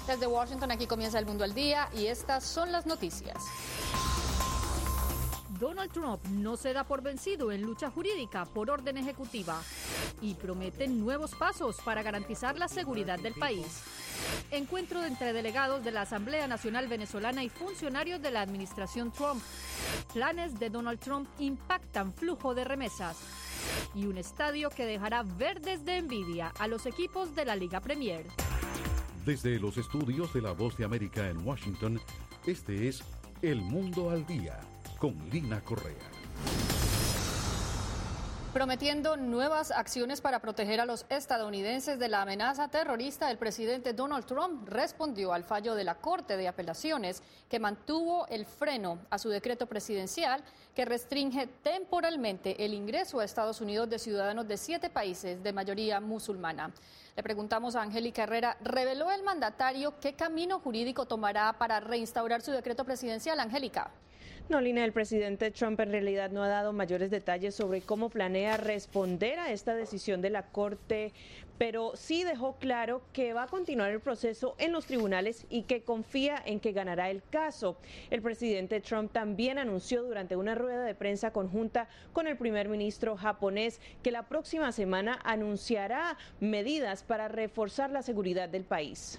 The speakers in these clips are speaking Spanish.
Desde Washington, aquí comienza El Mundo al Día y estas son las noticias. Donald Trump no se da por vencido en lucha jurídica por orden ejecutiva y promete nuevos pasos para garantizar la seguridad del país. Encuentro entre delegados de la Asamblea Nacional Venezolana y funcionarios de la administración Trump. Planes de Donald Trump impactan flujo de remesas. Y un estadio que dejará verdes de envidia a los equipos de la Liga Premier. Desde los estudios de La Voz de América en Washington, este es El Mundo al Día, con Lina Correa. Prometiendo nuevas acciones para proteger a los estadounidenses de la amenaza terrorista, el presidente Donald Trump respondió al fallo de la Corte de Apelaciones que mantuvo el freno a su decreto presidencial que restringe temporalmente el ingreso a Estados Unidos de ciudadanos de 7 países de mayoría musulmana. Le preguntamos a Angélica Herrera, ¿reveló el mandatario qué camino jurídico tomará para reinstaurar su decreto presidencial? Angélica. No, Lina, el presidente Trump en realidad no ha dado mayores detalles sobre cómo planea responder a esta decisión de la Corte, pero sí dejó claro que va a continuar el proceso en los tribunales y que confía en que ganará el caso. El presidente Trump también anunció durante una rueda de prensa conjunta con el primer ministro japonés que la próxima semana anunciará medidas para reforzar la seguridad del país.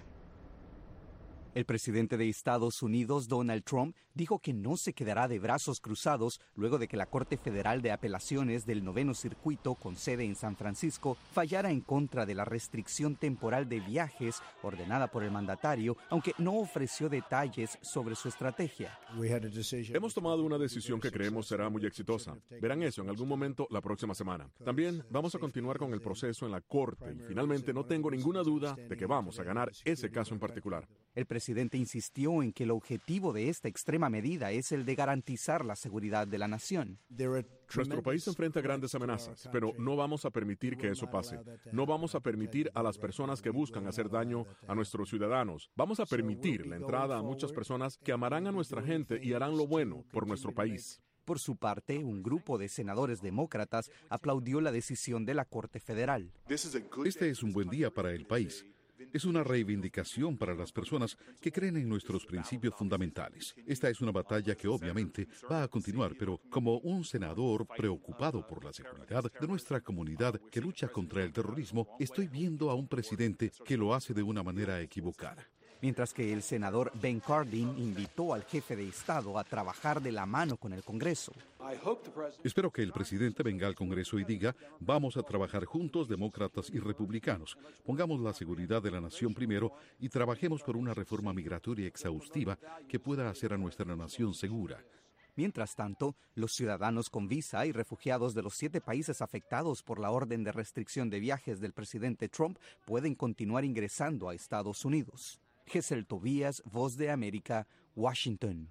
El presidente de Estados Unidos, Donald Trump, dijo que no se quedará de brazos cruzados luego de que la Corte Federal de Apelaciones del Noveno Circuito, con sede en San Francisco, fallara en contra de la restricción temporal de viajes ordenada por el mandatario, aunque no ofreció detalles sobre su estrategia. Hemos tomado una decisión que creemos será muy exitosa. Verán eso en algún momento la próxima semana. También vamos a continuar con el proceso en la Corte y finalmente no tengo ninguna duda de que vamos a ganar ese caso en particular. El presidente insistió en que el objetivo de esta extrema medida es el de garantizar la seguridad de la nación. Nuestro país enfrenta grandes amenazas, pero no vamos a permitir que eso pase. No vamos a permitir a las personas que buscan hacer daño a nuestros ciudadanos. Vamos a permitir la entrada a muchas personas que amarán a nuestra gente y harán lo bueno por nuestro país. Por su parte, un grupo de senadores demócratas aplaudió la decisión de la Corte Federal. Este es un buen día para el país. Es una reivindicación para las personas que creen en nuestros principios fundamentales. Esta es una batalla que obviamente va a continuar, pero como un senador preocupado por la seguridad de nuestra comunidad que lucha contra el terrorismo, estoy viendo a un presidente que lo hace de una manera equivocada. Mientras que el senador Ben Cardin invitó al jefe de Estado a trabajar de la mano con el Congreso. Espero que el presidente venga al Congreso y diga, vamos a trabajar juntos, demócratas y republicanos. Pongamos la seguridad de la nación primero y trabajemos por una reforma migratoria exhaustiva que pueda hacer a nuestra nación segura. Mientras tanto, los ciudadanos con visa y refugiados de los 7 países afectados por la orden de restricción de viajes del presidente Trump pueden continuar ingresando a Estados Unidos. Gesell Tobías, Voz de América, Washington.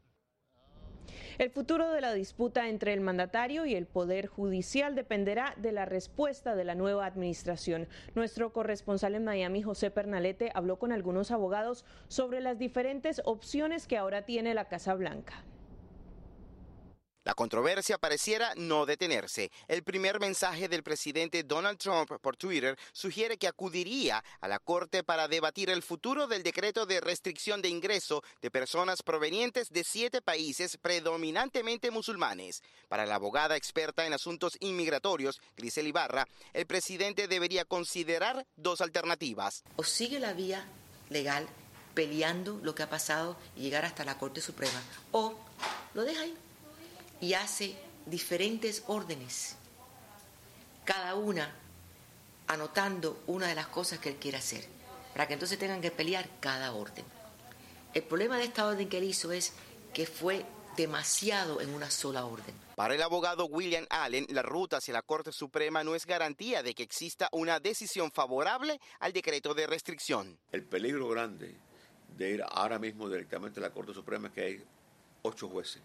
El futuro de la disputa entre el mandatario y el Poder Judicial dependerá de la respuesta de la nueva administración. Nuestro corresponsal en Miami, José Pernalete, habló con algunos abogados sobre las diferentes opciones que ahora tiene la Casa Blanca. La controversia pareciera no detenerse. El primer mensaje del presidente Donald Trump por Twitter sugiere que acudiría a la Corte para debatir el futuro del decreto de restricción de ingreso de personas provenientes de 7 países predominantemente musulmanes. Para la abogada experta en asuntos inmigratorios, Grisel Ibarra, el presidente debería considerar 2 alternativas. O sigue la vía legal peleando lo que ha pasado y llegar hasta la Corte Suprema, o lo deja ahí y hace diferentes órdenes, cada una anotando una de las cosas que él quiere hacer, para que entonces tengan que pelear cada orden. El problema de esta orden que él hizo es que fue demasiado en una sola orden. Para el abogado William Allen, la ruta hacia la Corte Suprema no es garantía de que exista una decisión favorable al decreto de restricción. El peligro grande de ir ahora mismo directamente a la Corte Suprema es que hay 8 jueces.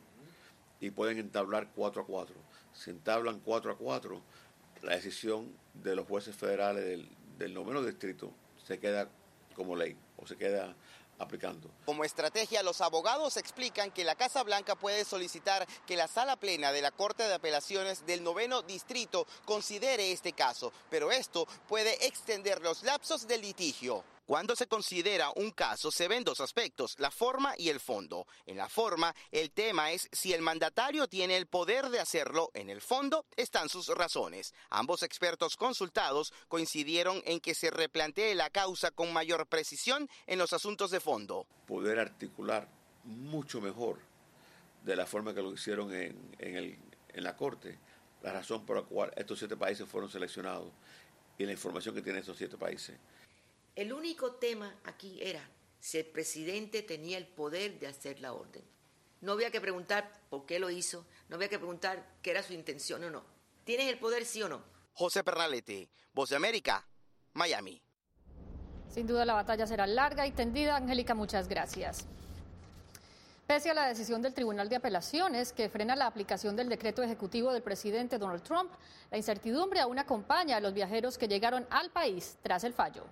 Y pueden entablar 4-4. Si entablan 4-4, la decisión de los jueces federales del noveno distrito se queda como ley o se queda aplicando. Como estrategia, los abogados explican que la Casa Blanca puede solicitar que la sala plena de la Corte de Apelaciones del noveno distrito considere este caso, pero esto puede extender los lapsos del litigio. Cuando se considera un caso, se ven dos aspectos, la forma y el fondo. En la forma, el tema es si el mandatario tiene el poder de hacerlo. En el fondo, están sus razones. Ambos expertos consultados coincidieron en que se replantee la causa con mayor precisión en los asuntos de fondo. Poder articular mucho mejor de la forma que lo hicieron en la Corte, la razón por la cual estos 7 países fueron seleccionados y la información que tienen estos 7 países. El único tema aquí era si el presidente tenía el poder de hacer la orden. No había que preguntar por qué lo hizo, no había que preguntar qué era su intención o no. ¿Tienes el poder, sí o no? José Pernalete, Voz de América, Miami. Sin duda la batalla será larga y tendida. Angélica, muchas gracias. Pese a la decisión del Tribunal de Apelaciones que frena la aplicación del decreto ejecutivo del presidente Donald Trump, la incertidumbre aún acompaña a los viajeros que llegaron al país tras el fallo.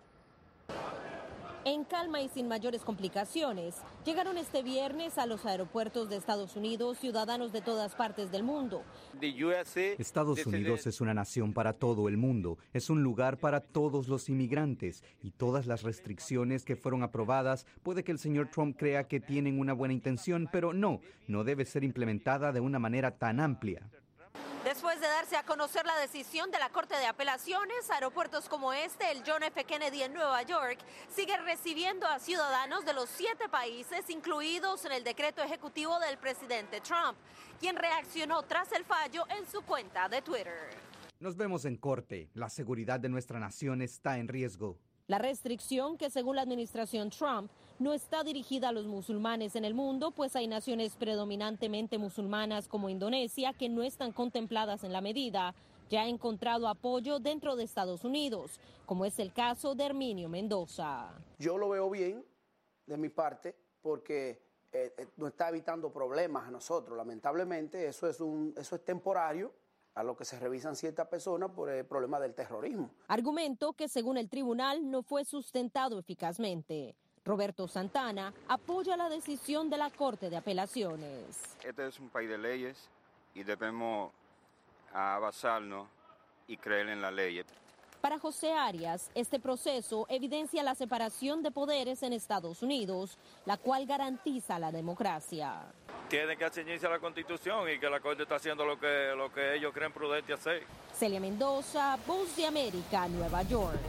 En calma y sin mayores complicaciones, llegaron este viernes a los aeropuertos de Estados Unidos ciudadanos de todas partes del mundo. Estados Unidos es una nación para todo el mundo, es un lugar para todos los inmigrantes y todas las restricciones que fueron aprobadas puede que el señor Trump crea que tienen una buena intención, pero no debe ser implementada de una manera tan amplia. Después de darse a conocer la decisión de la Corte de Apelaciones, aeropuertos como el John F. Kennedy en Nueva York, sigue recibiendo a ciudadanos de los 7 países incluidos en el decreto ejecutivo del presidente Trump, quien reaccionó tras el fallo en su cuenta de Twitter. Nos vemos en corte. La seguridad de nuestra nación está en riesgo. La restricción, que según la administración Trump, no está dirigida a los musulmanes en el mundo, pues hay naciones predominantemente musulmanas como Indonesia que no están contempladas en la medida, ya ha encontrado apoyo dentro de Estados Unidos, como es el caso de Herminio Mendoza. Yo lo veo bien de mi parte porque nos está evitando problemas a nosotros. Lamentablemente eso es temporario, a lo que se revisan ciertas personas por el problema del terrorismo. Argumento que según el tribunal no fue sustentado eficazmente. Roberto Santana apoya la decisión de la Corte de Apelaciones. Este es un país de leyes y debemos basarnos y creer en la ley. Para José Arias, este proceso evidencia la separación de poderes en Estados Unidos, la cual garantiza la democracia. Tienen que ceñirse a la Constitución y que la Corte está haciendo lo que ellos creen prudente hacer. Celia Mendoza, Voz de América, Nueva York.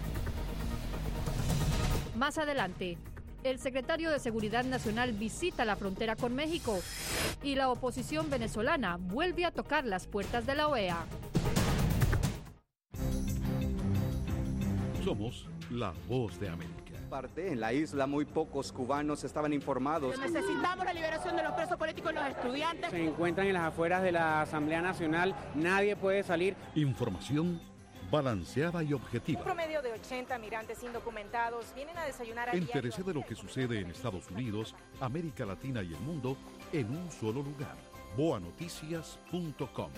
Más adelante, el secretario de Seguridad Nacional visita la frontera con México y la oposición venezolana vuelve a tocar las puertas de la OEA. Somos la Voz de América. En la isla muy pocos cubanos estaban informados. Necesitamos la liberación de los presos políticos y los estudiantes. Se encuentran en las afueras de la Asamblea Nacional, nadie puede salir. Información balanceada y objetiva. Un promedio de 80 migrantes indocumentados vienen a desayunar. Entérese de lo que sucede en Estados Unidos, América Latina y el mundo en un solo lugar. boanoticias.com.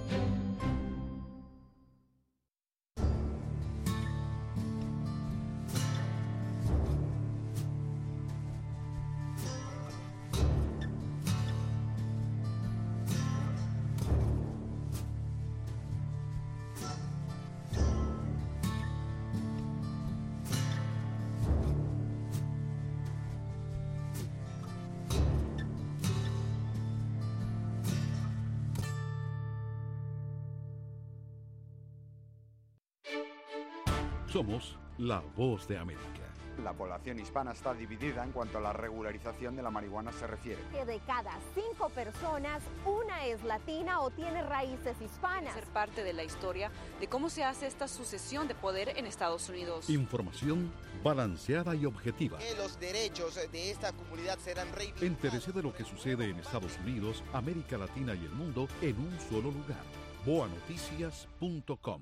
Somos la Voz de América. La población hispana está dividida en cuanto a la regularización de la marihuana se refiere. Que de cada 5 personas, una es latina o tiene raíces hispanas. Ser parte de la historia de cómo se hace esta sucesión de poder en Estados Unidos. Información balanceada y objetiva. Que los derechos de esta comunidad serán reivindicados. Entérese de lo que sucede en Estados Unidos, América Latina y el mundo en un solo lugar. boanoticias.com.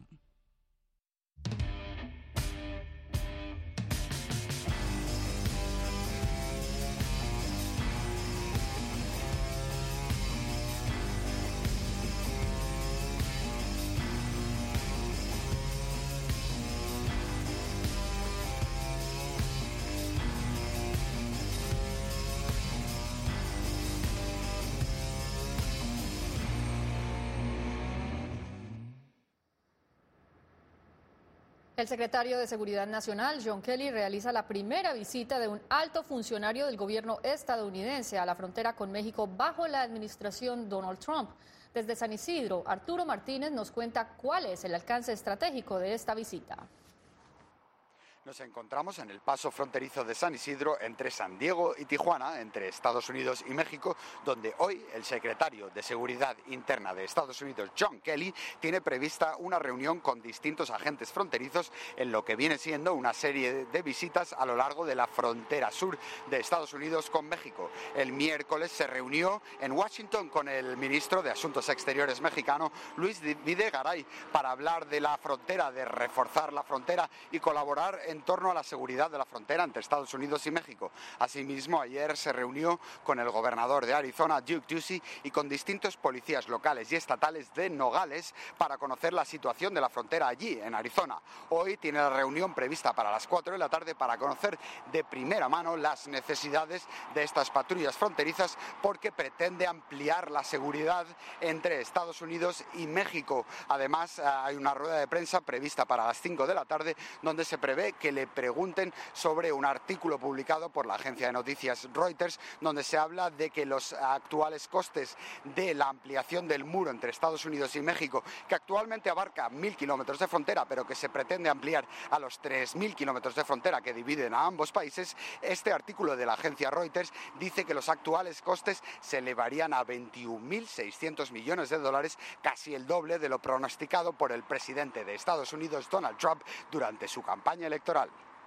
El secretario de Seguridad Nacional, John Kelly, realiza la primera visita de un alto funcionario del gobierno estadounidense a la frontera con México bajo la administración Donald Trump. Desde San Isidro, Arturo Martínez nos cuenta cuál es el alcance estratégico de esta visita. Nos encontramos en el paso fronterizo de San Isidro entre San Diego y Tijuana, entre Estados Unidos y México, donde hoy el secretario de Seguridad Interna de Estados Unidos, John Kelly, tiene prevista una reunión con distintos agentes fronterizos en lo que viene siendo una serie de visitas a lo largo de la frontera sur de Estados Unidos con México. El miércoles se reunió en Washington con el ministro de Asuntos Exteriores mexicano, Luis Videgaray, para hablar de la frontera, de reforzar la frontera y colaborar en torno a la seguridad de la frontera entre Estados Unidos y México. Asimismo, ayer se reunió con el gobernador de Arizona, Duke Ducey, y con distintos policías locales y estatales de Nogales para conocer la situación de la frontera allí, en Arizona. Hoy tiene la reunión prevista para las 4 de la tarde para conocer de primera mano las necesidades de estas patrullas fronterizas, porque pretende ampliar la seguridad entre Estados Unidos y México. Además, hay una rueda de prensa prevista para las 5 de la tarde donde se prevé que le pregunten sobre un artículo publicado por la agencia de noticias Reuters, donde se habla de que los actuales costes de la ampliación del muro entre Estados Unidos y México, que actualmente abarca 1.000 kilómetros de frontera, pero que se pretende ampliar a los 3.000 kilómetros de frontera que dividen a ambos países, este artículo de la agencia Reuters dice que los actuales costes se elevarían a 21.600 millones de dólares, casi el doble de lo pronosticado por el presidente de Estados Unidos, Donald Trump, durante su campaña electoral.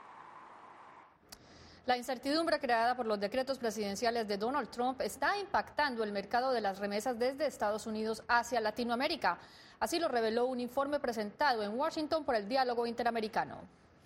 La incertidumbre creada por los decretos presidenciales de Donald Trump está impactando el mercado de las remesas desde Estados Unidos hacia Latinoamérica. Así lo reveló un informe presentado en Washington por el Diálogo Interamericano.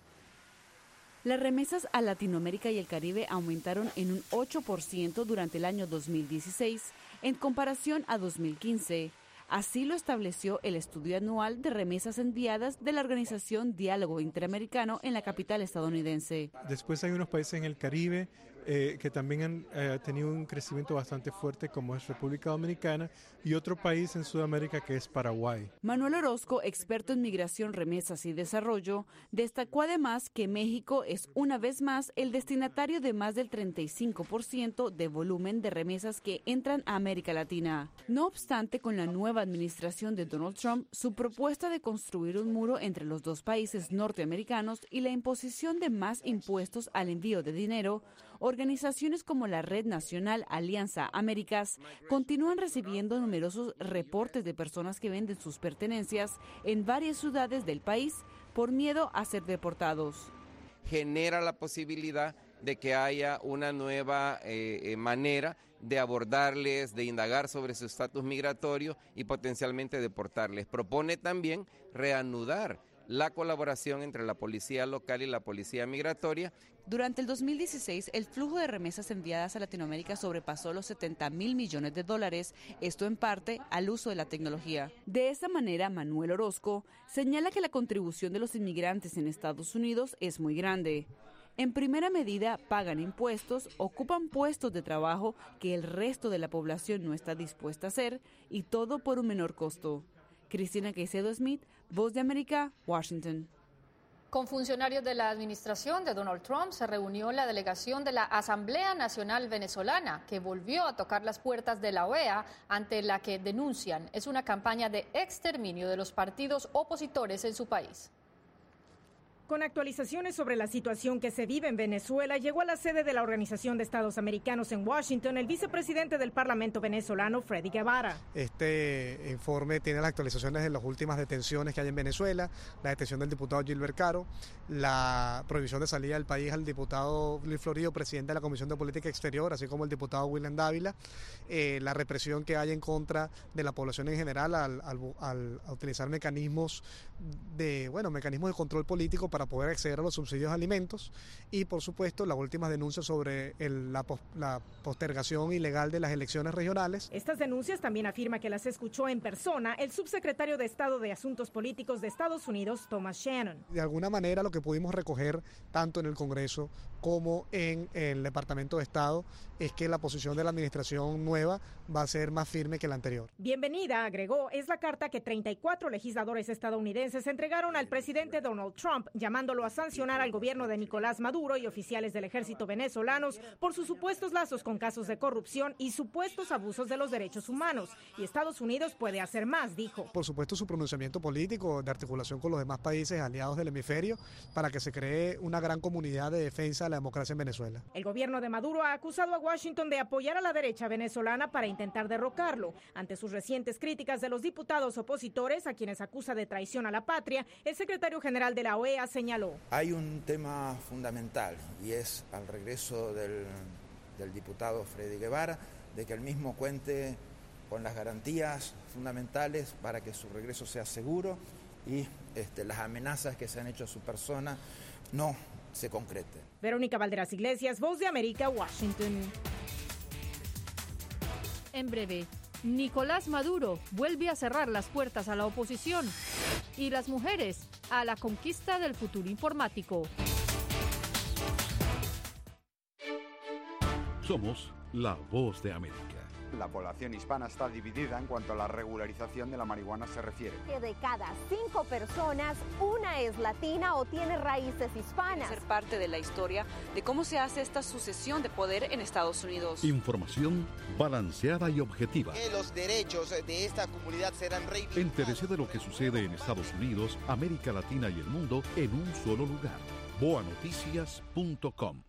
Las remesas a Latinoamérica y el Caribe aumentaron en un 8% durante el año 2016 en comparación a 2015. Así lo estableció el estudio anual de remesas enviadas de la organización Diálogo Interamericano en la capital estadounidense. Después hay unos países en el Caribe que también han tenido un crecimiento bastante fuerte, como es República Dominicana, y otro país en Sudamérica que es Paraguay. Manuel Orozco, experto en migración, remesas y desarrollo, destacó además que México es una vez más el destinatario de más del 35% de volumen de remesas que entran a América Latina. No obstante, con la nueva administración de Donald Trump, su propuesta de construir un muro entre los dos países norteamericanos y la imposición de más impuestos al envío de dinero, organizaciones como la Red Nacional Alianza Américas continúan recibiendo numerosos reportes de personas que venden sus pertenencias en varias ciudades del país por miedo a ser deportados. Genera la posibilidad de que haya una nueva manera de abordarles, de indagar sobre su estatus migratorio y potencialmente deportarles. Propone también reanudar la colaboración entre la policía local y la policía migratoria. Durante el 2016, el flujo de remesas enviadas a Latinoamérica sobrepasó los 70.000 millones de dólares, esto en parte al uso de la tecnología. De esa manera, Manuel Orozco señala que la contribución de los inmigrantes en Estados Unidos es muy grande. En primera medida, pagan impuestos, ocupan puestos de trabajo que el resto de la población no está dispuesta a hacer, y todo por un menor costo. Cristina Caicedo Smith, Voz de América, Washington. Con funcionarios de la administración de Donald Trump se reunió la delegación de la Asamblea Nacional Venezolana, que volvió a tocar las puertas de la OEA, ante la que denuncian es una campaña de exterminio de los partidos opositores en su país. Con actualizaciones sobre la situación que se vive en Venezuela, llegó a la sede de la Organización de Estados Americanos en Washington el vicepresidente del Parlamento venezolano, Freddy Guevara. Este informe tiene las actualizaciones de las últimas detenciones que hay en Venezuela, la detención del diputado Gilbert Caro, la prohibición de salida del país al diputado Luis Florido, presidente de la Comisión de Política Exterior, así como el diputado William Dávila, la represión que hay en contra de la población en general al utilizar mecanismos de control político para para poder acceder a los subsidios de alimentos y, por supuesto, las últimas denuncias sobre la postergación ilegal de las elecciones regionales. Estas denuncias también afirma que las escuchó en persona el subsecretario de Estado de Asuntos Políticos de Estados Unidos, Thomas Shannon. De alguna manera, lo que pudimos recoger tanto en el Congreso como en el Departamento de Estado es que la posición de la administración nueva va a ser más firme que la anterior. Bienvenida, agregó, es la carta que 34 legisladores estadounidenses entregaron al presidente Donald Trump, llamándolo a sancionar al gobierno de Nicolás Maduro y oficiales del ejército venezolanos por sus supuestos lazos con casos de corrupción y supuestos abusos de los derechos humanos. Y Estados Unidos puede hacer más, dijo. Por supuesto, su pronunciamiento político de articulación con los demás países aliados del hemisferio para que se cree una gran comunidad de defensa de la democracia en Venezuela. El gobierno de Maduro ha acusado a Washington de apoyar a la derecha venezolana para intentar derrocarlo. Ante sus recientes críticas de los diputados opositores, a quienes acusa de traición a la patria, el secretario general de la OEA señaló: hay un tema fundamental y es al regreso del diputado Freddy Guevara, de que el mismo cuente con las garantías fundamentales para que su regreso sea seguro y las amenazas que se han hecho a su persona no se concreten. Verónica Valderas Iglesias, Voz de América, Washington. En breve, Nicolás Maduro vuelve a cerrar las puertas a la oposición y las mujeres a la conquista del futuro informático. Somos la Voz de América. La población hispana está dividida en cuanto a la regularización de la marihuana se refiere. Que de cada 5 personas, una es latina o tiene raíces hispanas. Ser parte de la historia de cómo se hace esta sucesión de poder en Estados Unidos. Información balanceada y objetiva. Que los derechos de esta comunidad serán reivindicados. Entérese de lo que sucede en Estados Unidos, América Latina y el mundo en un solo lugar. boanoticias.com.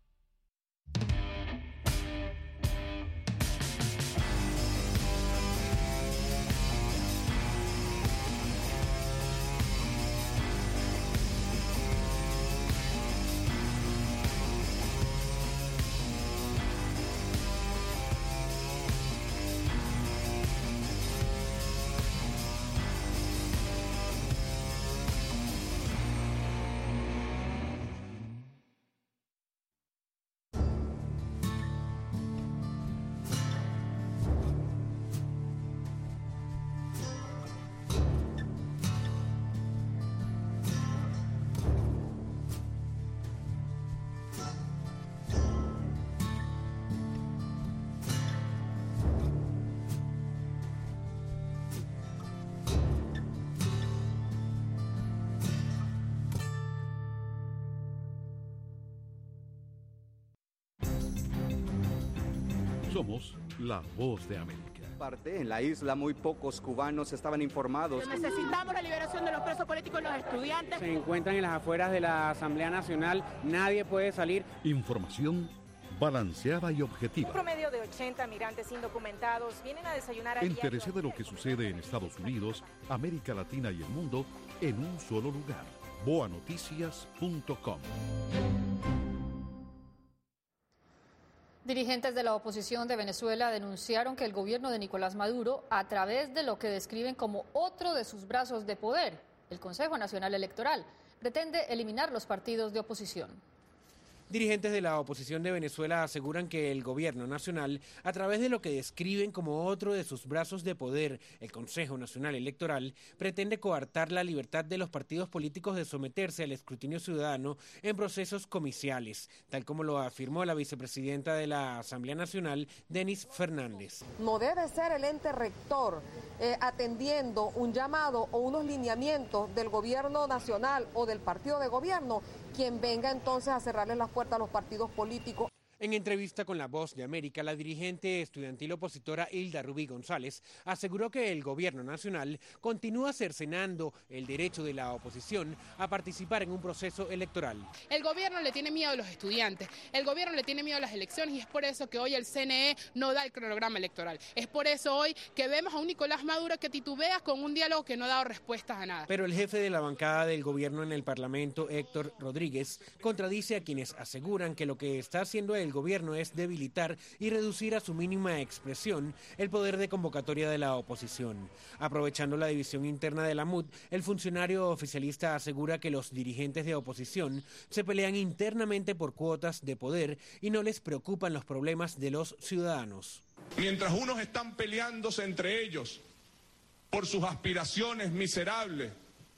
Somos la Voz de América. En la isla muy pocos cubanos estaban informados. Necesitamos la liberación de los presos políticos y los estudiantes. Se encuentran en las afueras de la Asamblea Nacional, nadie puede salir. Información balanceada y objetiva. Un promedio de 80 migrantes indocumentados vienen a desayunar a Entérese de lo que sucede en Estados Unidos, América Latina y el mundo en un solo lugar. boanoticias.com. Dirigentes de la oposición de Venezuela denunciaron que el gobierno de Nicolás Maduro, a través de lo que describen como otro de sus brazos de poder, el Consejo Nacional Electoral, pretende eliminar los partidos de oposición. Dirigentes de la oposición de Venezuela aseguran que el gobierno nacional, a través de lo que describen como otro de sus brazos de poder, el Consejo Nacional Electoral, pretende coartar la libertad de los partidos políticos de someterse al escrutinio ciudadano en procesos comiciales, tal como lo afirmó la vicepresidenta de la Asamblea Nacional, Denis Fernández. No debe ser el ente rector atendiendo un llamado o unos lineamientos del gobierno nacional o del partido de gobierno quien venga entonces a cerrarle las puertas a los partidos políticos. En entrevista con La Voz de América, la dirigente estudiantil opositora Hilda Rubí González aseguró que el gobierno nacional continúa cercenando el derecho de la oposición a participar en un proceso electoral. El gobierno le tiene miedo a los estudiantes, el gobierno le tiene miedo a las elecciones y es por eso que hoy el CNE no da el cronograma electoral. Es por eso hoy que vemos a un Nicolás Maduro que titubea con un diálogo que no ha dado respuestas a nada. Pero el jefe de la bancada del gobierno en el Parlamento, Héctor Rodríguez, contradice a quienes aseguran que lo que está haciendo el gobierno es debilitar y reducir a su mínima expresión el poder de convocatoria de la oposición. Aprovechando la división interna de la MUD, el funcionario oficialista asegura que los dirigentes de oposición se pelean internamente por cuotas de poder y no les preocupan los problemas de los ciudadanos. Mientras unos están peleándose entre ellos por sus aspiraciones miserables,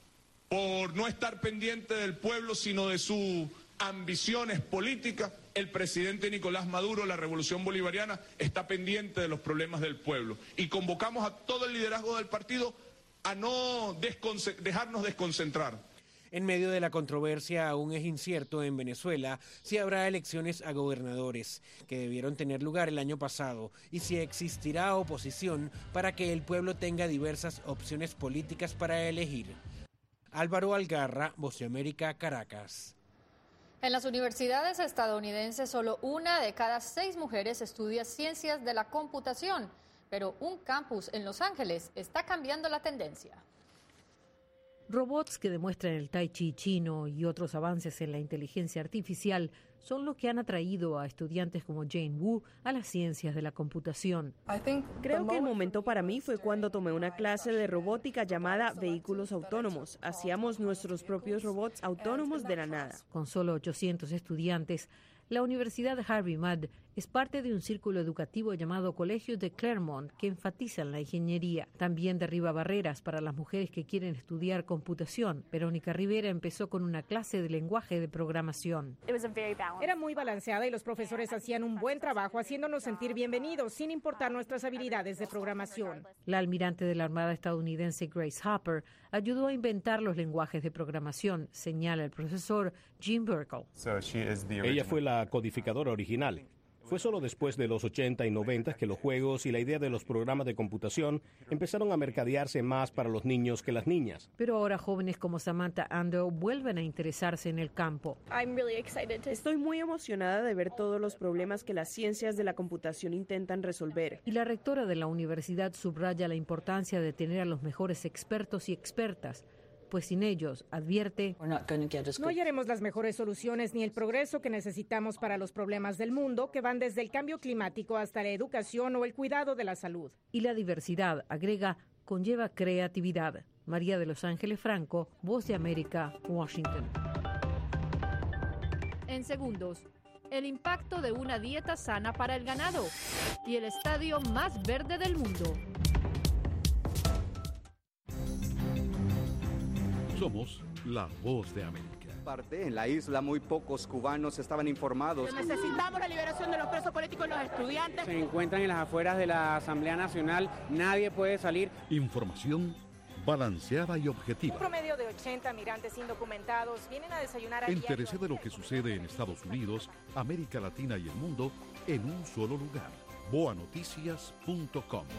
por no estar pendiente del pueblo sino de sus ambiciones políticas, el presidente Nicolás Maduro, la Revolución Bolivariana, está pendiente de los problemas del pueblo. Y convocamos a todo el liderazgo del partido a no dejarnos desconcentrar. En medio de la controversia, aún es incierto en Venezuela si habrá elecciones a gobernadores, que debieron tener lugar el año pasado, y si existirá oposición para que el pueblo tenga diversas opciones políticas para elegir. Álvaro Algarra, Voz de América, Caracas. En las universidades estadounidenses, solo 1 de cada 6 mujeres estudia ciencias de la computación, pero un campus en Los Ángeles está cambiando la tendencia. Robots que demuestran el tai chi chino y otros avances en la inteligencia artificial son lo que han atraído a estudiantes como Jane Wu a las ciencias de la computación. Creo que el momento para mí fue cuando tomé una clase de robótica llamada Vehículos Autónomos. Hacíamos nuestros propios robots autónomos de la nada. Con solo 800 estudiantes, la Universidad Harvey Mudd es parte de un círculo educativo llamado Colegio de Claremont que enfatizan la ingeniería. También derriba barreras para las mujeres que quieren estudiar computación. Verónica Rivera empezó con una clase de lenguaje de programación. Era muy balanceada y los profesores hacían un buen trabajo haciéndonos sentir bienvenidos sin importar nuestras habilidades de programación. La almirante de la Armada estadounidense Grace Hopper ayudó a inventar los lenguajes de programación, señala el profesor Jim Burkle. Ella fue la codificadora original. Fue solo después de los 80 y 90 que los juegos y la idea de los programas de computación empezaron a mercadearse más para los niños que las niñas. Pero ahora jóvenes como Samantha Ando vuelven a interesarse en el campo. Estoy muy emocionada de ver todos los problemas que las ciencias de la computación intentan resolver. Y la rectora de la universidad subraya la importancia de tener a los mejores expertos y expertas, pues sin ellos, advierte, no hallaremos las mejores soluciones ni el progreso que necesitamos para los problemas del mundo, que van desde el cambio climático hasta la educación o el cuidado de la salud. Y la diversidad, agrega, conlleva creatividad. María de Los Ángeles Franco, Voz de América, Washington. En segundos, el impacto de una dieta sana para el ganado y el estadio más verde del mundo. Somos la Voz de América. En la isla muy pocos cubanos estaban informados. Necesitamos la liberación de los presos políticos y los estudiantes. Se encuentran en las afueras de la Asamblea Nacional, nadie puede salir. Información balanceada y objetiva. Un promedio de 80 migrantes indocumentados vienen a desayunar a Entérese de lo que sucede en Estados Unidos, América Latina y el mundo en un solo lugar. boanoticias.com.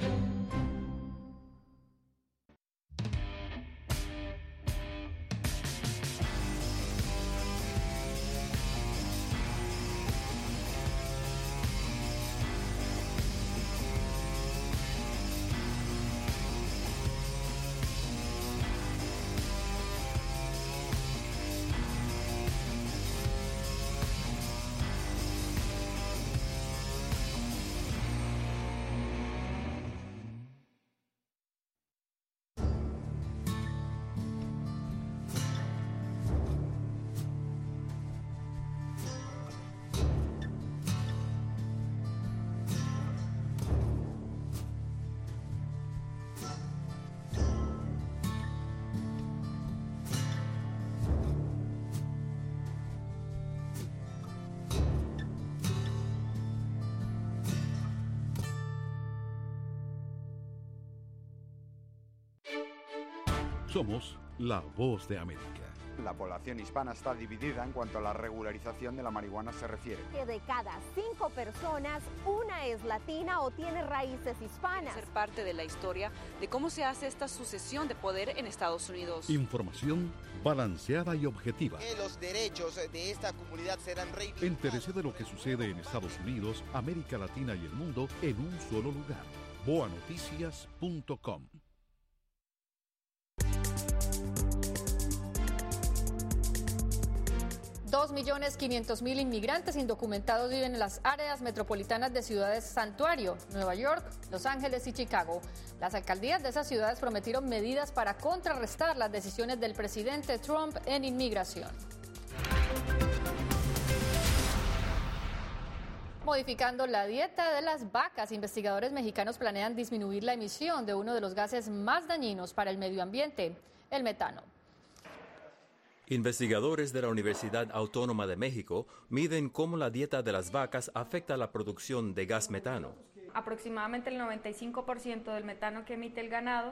Somos la Voz de América. La población hispana está dividida en cuanto a la regularización de la marihuana se refiere. Que de cada 5 personas, una es latina o tiene raíces hispanas. Ser parte de la historia de cómo se hace esta sucesión de poder en Estados Unidos. Información balanceada y objetiva. Que los derechos de esta comunidad serán reivindicados. Entérese de lo que sucede en Estados Unidos, América Latina y el mundo en un solo lugar. boanoticias.com. 2.500.000 inmigrantes indocumentados viven en las áreas metropolitanas de ciudades santuario, Nueva York, Los Ángeles y Chicago. Las alcaldías de esas ciudades prometieron medidas para contrarrestar las decisiones del presidente Trump en inmigración. Modificando la dieta de las vacas, investigadores mexicanos planean disminuir la emisión de uno de los gases más dañinos para el medio ambiente, el metano. Investigadores de la Universidad Autónoma de México miden cómo la dieta de las vacas afecta la producción de gas metano. Aproximadamente el 95% del metano que emite el ganado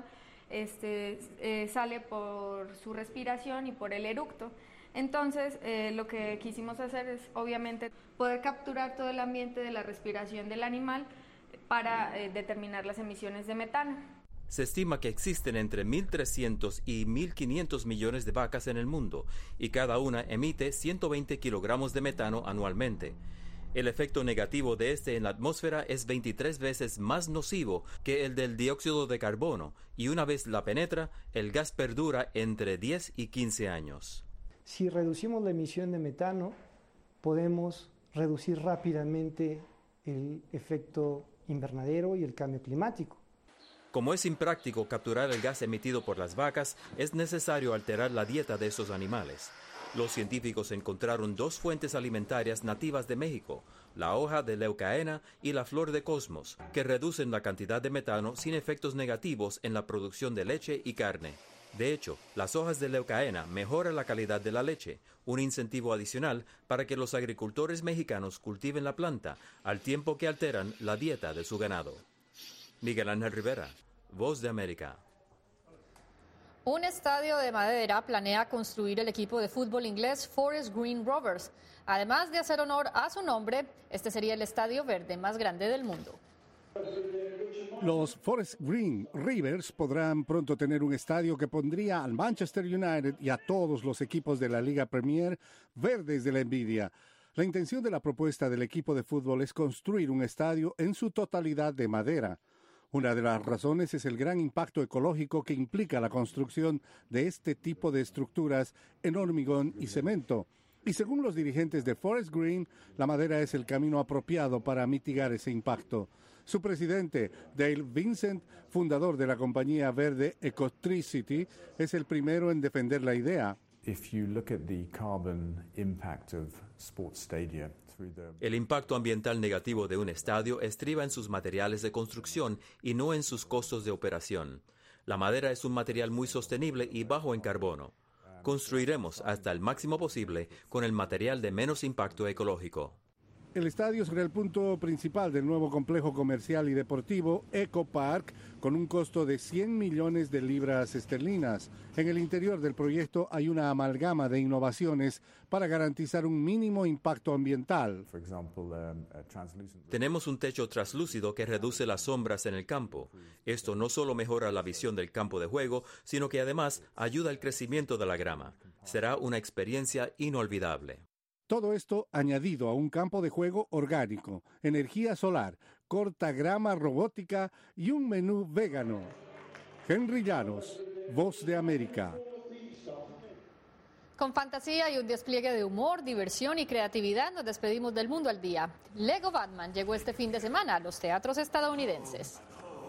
sale por su respiración y por el eructo. Entonces, lo que quisimos hacer es, obviamente, poder capturar todo el ambiente de la respiración del animal para determinar las emisiones de metano. Se estima que existen entre 1.300 y 1.500 millones de vacas en el mundo y cada una emite 120 kilogramos de metano anualmente. El efecto negativo de este en la atmósfera es 23 veces más nocivo que el del dióxido de carbono y una vez la penetra, el gas perdura entre 10 y 15 años. Si reducimos la emisión de metano, podemos reducir rápidamente el efecto invernadero y el cambio climático. Como es impráctico capturar el gas emitido por las vacas, es necesario alterar la dieta de esos animales. Los científicos encontraron dos fuentes alimentarias nativas de México, la hoja de leucaena y la flor de cosmos, que reducen la cantidad de metano sin efectos negativos en la producción de leche y carne. De hecho, las hojas de leucaena mejoran la calidad de la leche, un incentivo adicional para que los agricultores mexicanos cultiven la planta, al tiempo que alteran la dieta de su ganado. Miguel Ángel Rivera, Voz de América. Un estadio de madera planea construir el equipo de fútbol inglés Forest Green Rovers. Además de hacer honor a su nombre, este sería el estadio verde más grande del mundo. Los Forest Green Rovers podrán pronto tener un estadio que pondría al Manchester United y a todos los equipos de la Liga Premier verdes de la envidia. La intención de la propuesta del equipo de fútbol es construir un estadio en su totalidad de madera. Una de las razones es el gran impacto ecológico que implica la construcción de este tipo de estructuras en hormigón y cemento. Y según los dirigentes de Forest Green, la madera es el camino apropiado para mitigar ese impacto. Su presidente, Dale Vincent, fundador de la compañía verde Ecotricity, es el primero en defender la idea. El impacto ambiental negativo de un estadio estriba en sus materiales de construcción y no en sus costos de operación. La madera es un material muy sostenible y bajo en carbono. Construiremos hasta el máximo posible con el material de menos impacto ecológico. El estadio será el punto principal del nuevo complejo comercial y deportivo Eco Park, con un costo de 100 millones de libras esterlinas. En el interior del proyecto hay una amalgama de innovaciones para garantizar un mínimo impacto ambiental. Tenemos un techo translúcido que reduce las sombras en el campo. Esto no solo mejora la visión del campo de juego, sino que además ayuda al crecimiento de la grama. Será una experiencia inolvidable. Todo esto añadido a un campo de juego orgánico, energía solar, corta grama robótica y un menú vegano. Henry Llanos, Voz de América. Con fantasía y un despliegue de humor, diversión y creatividad nos despedimos del mundo al día. Lego Batman llegó este fin de semana a los teatros estadounidenses.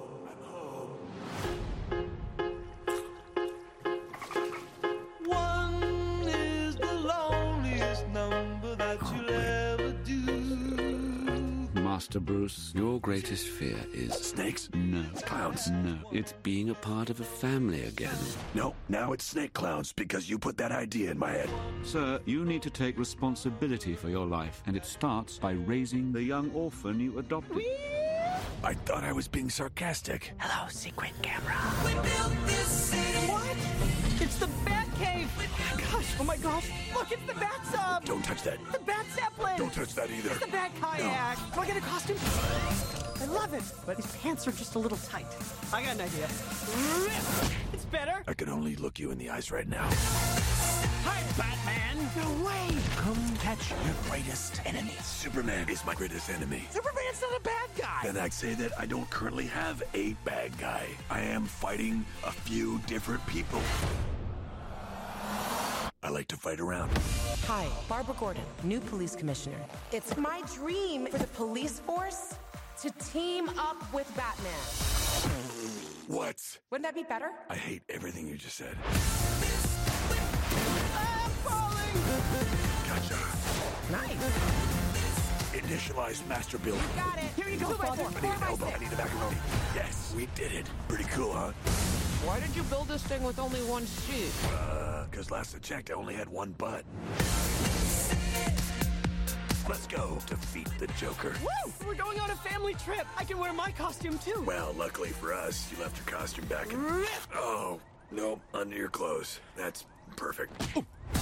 Master Bruce, your greatest fear is... Snakes? No. Clowns? No. It's being a part of a family again. No, now it's snake clowns because you put that idea in my head. Sir, you need to take responsibility for your life, and it starts by raising the young orphan you adopted. I thought I was being sarcastic. Hello, secret camera. We built this city. What? It's the Batcave. Oh my gosh. Look, it's the Bat Sub. Don't touch that. The Bat Zeppelin. Don't touch that either. It's the Bat Kayak. No. Do I get a costume? I love it, but his pants are just a little tight. I got an idea. It's better. I can only look you in the eyes right now. Hi, Batman. No way. Come catch your greatest enemy. Superman is my greatest enemy. Superman's not a bad guy. Then I'd say that I don't currently have a bad guy. I am fighting a few different people. I like to fight around. Hi, Barbara Gordon, new police commissioner. It's my dream for the police force to team up with Batman. What? Wouldn't that be better? I hate everything you just said. I'm falling! Gotcha. Nice. Initialize master building. Got it. Here you go, Father. I need an elbow. I need a macaroni. Yes, we did it. Pretty cool, huh? Why did you build this thing with only one seat? Because last I checked, I only had one butt. Let's go defeat the Joker. Woo! We're going on a family trip. I can wear my costume, too. Well, luckily for us, you left your costume back in... Oh, no, under your clothes. That's perfect.